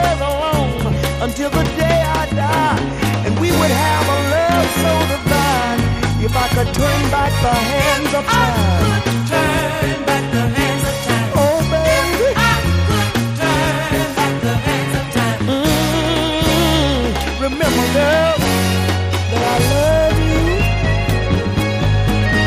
always alone until the day I die. And we would have a love so divine if I could turn back the hands of time.